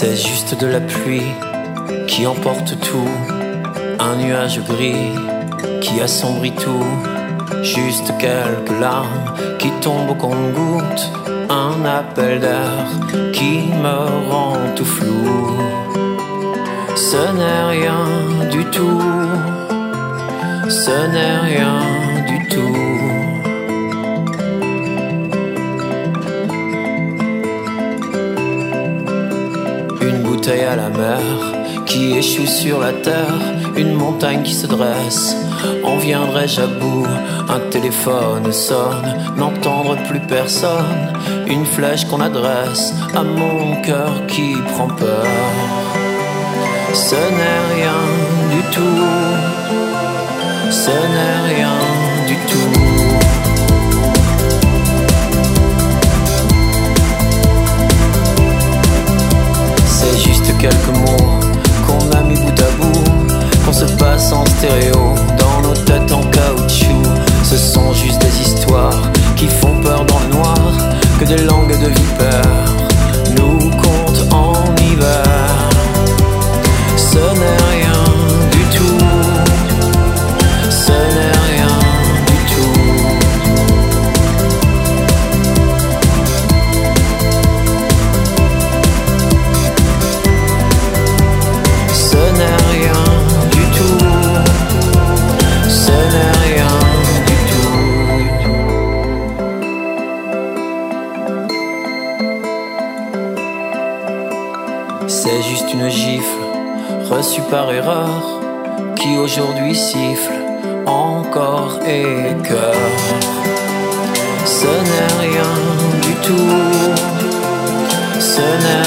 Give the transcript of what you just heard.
C'est juste de la pluie qui emporte tout, un nuage gris qui assombrit tout, juste quelques larmes qui tombent au compte-gouttes, un appel d'air qui me rend tout flou. Ce n'est rien du tout, ce n'est rien du tout. Bouteille à la mer qui échoue sur la terre, une montagne qui se dresse. En viendrai-je à bout? Un téléphone sonne, n'entendre plus personne. Une flèche qu'on adresse à mon cœur qui prend peur. Ce n'est rien du tout, ce n'est rien du tout. C'est juste quelques mots qu'on a mis bout à bout, qu'on se passe en stéréo, dans nos têtes en caoutchouc. Ce sont juste des histoires qui font peur dans le noir, que des langues de vipères nous comptent en hiver. Ce n'est rien du tout, ce n'est rien du tout. Ce n'est rien du tout, ce n'est rien du tout. C'est juste une gifle reçue par erreur qui aujourd'hui siffle encore et cœur. Ce n'est rien du tout, ce n'est